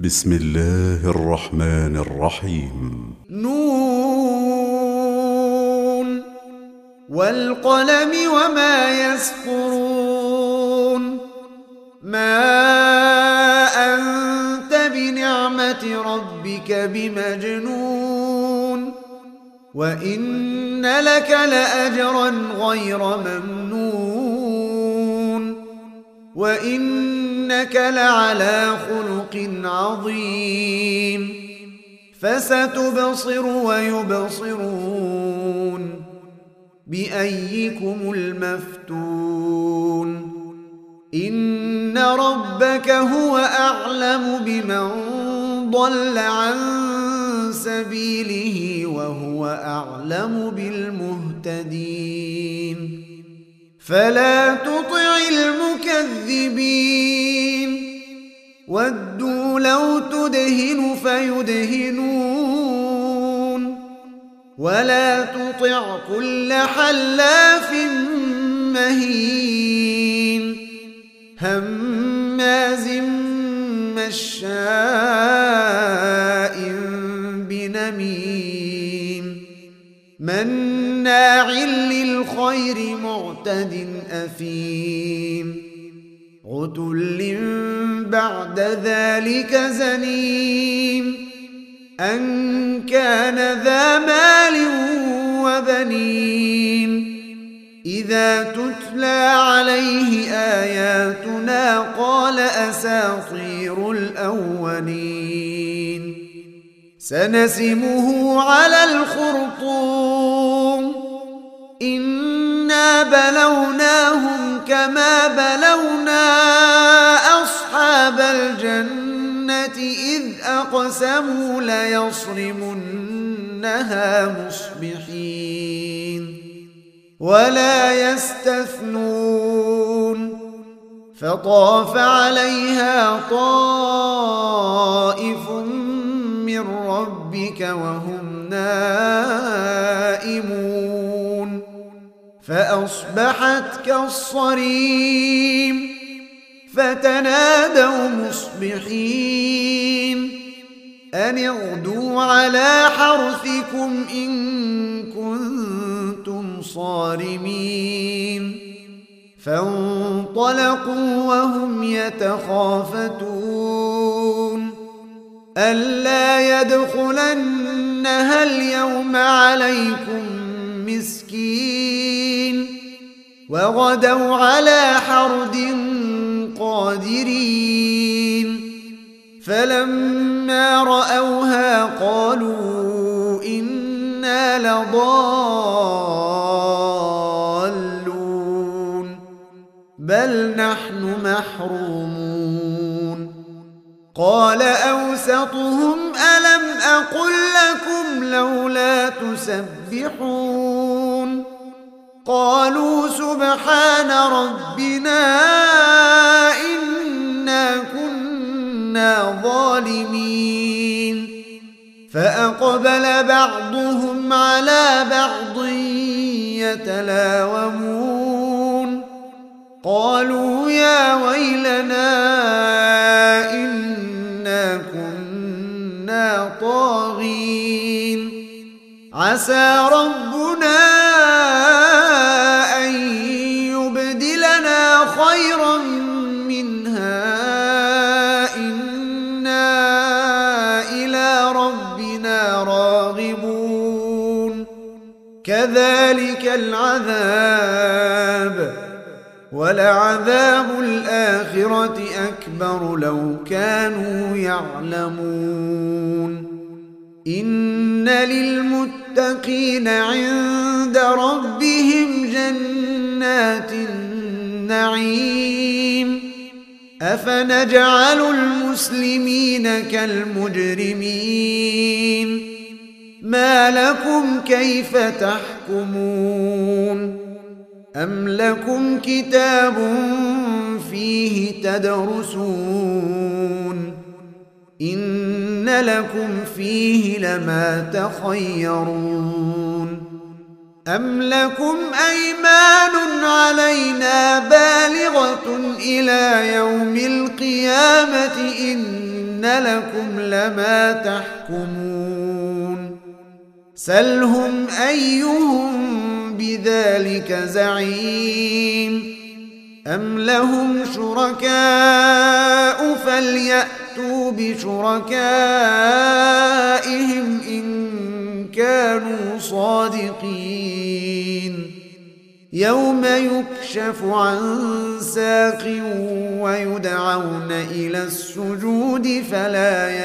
بسم الله الرحمن الرحيم. نون والقلم وما يسطرون. ما أنت بنعمة ربك بمجنون وإن لك لأجرا غير ممنون وإنك لعلى خلق عظيم. فستبصر ويبصرون بأيكم المفتون. إن ربك هو أعلم بمن ضل عن سبيله وهو أعلم بالمهتدين. فلا تطع المكذبين ودوا لو تدهن فيدهنون ولا تطع كل حلاف مهين هماز مشاء بنميم مناع للخير معتد أثيم عتل بعد ذلك زنيم أن كان ذا مال وبنين. إذا تتلى عليه آياتنا قال أساطير الأولين. سنسمه على الخرطوم. إنا بلوناهم كما بلونا أصحاب الجنة إذ أقسموا ليصرمنها مصبحين ولا يستثنون. فطاف عليها طائف من ربك وهم نائمون فأصبحت كالصريم. فتنادوا مصبحين أن اغدوا على حرثكم إن كنتم صارمين. فانطلقوا وهم يتخافتون ألا يدخلنها اليوم عليكم مسكين وغدوا على حرد قادرين. فلما رأوها قالوا إنا لضالون بل نحن محرومون. قال أوسطهم ألم أقل لكم لولا تسبحون. قالوا سبحان ربنا إنا كنا ظالمين. فأقبل بعضهم على بعض يتلاومون قالوا يا ويلنا إنا كنا طاغين. عسى ربنا أن يبدلنا خيرا منها إنا إلى ربنا راغبون. كذلك العذاب ولعذاب الآخرة أكبر لو كانوا يعلمون. إن للمتقين عند ربهم جنات النعيم. أفنجعل المسلمين كالمجرمين. ما لكم كيف تحكمون. أم لكم كتاب فيه تدرسون إن لكم فيه لما تخيرون. أم لكم أيمان علينا بالغة إلى يوم القيامة إن إن لكم لما تحكمون سلهم أيهم بذلك زعيم أم لهم شركاء فليأتوا بشركائهم إن كانوا صادقين يوم يكشف عن ساق ويدعون إلى السجود فلا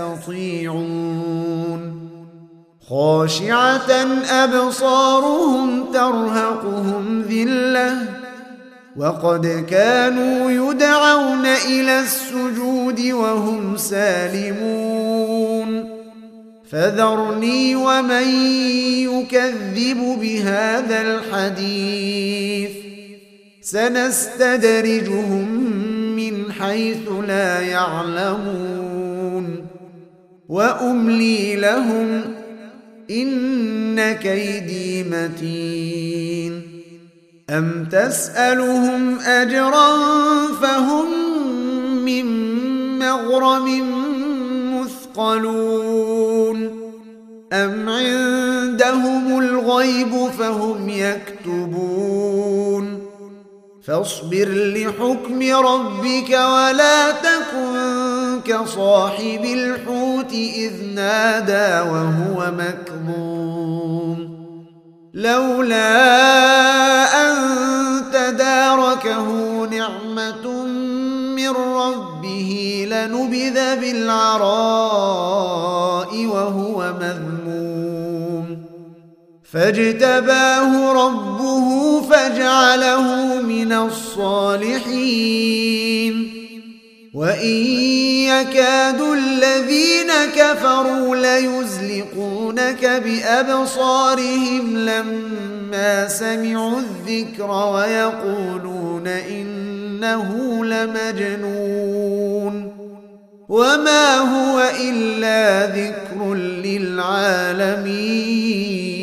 يستطيعون خاشعة أبصارهم ترهقهم ذلة وقد كانوا يدعون إلى السجود وهم سالمون فذرني ومن يكذب بهذا الحديث سنستدرجهم من حيث لا يعلمون وأملي لهم إن كيدي متين أم تسألهم أجرا فهم من مغرم مثقلون أم عندهم الغيب فهم يكتبون فاصبر لحكم ربك ولا تكن كصاحب الحوت إذ نادى وهو مكظوم لولا أن تداركه نعمة من ربه لنبذ بالعراء وهو مذموم فاجتباه ربه فجعله من الصالحين وإن يكاد الذين كفروا ليزلقونك بأبصارهم لما سمعوا الذكر ويقولون إنه لمجنون وما هو إلا ذكر للعالمين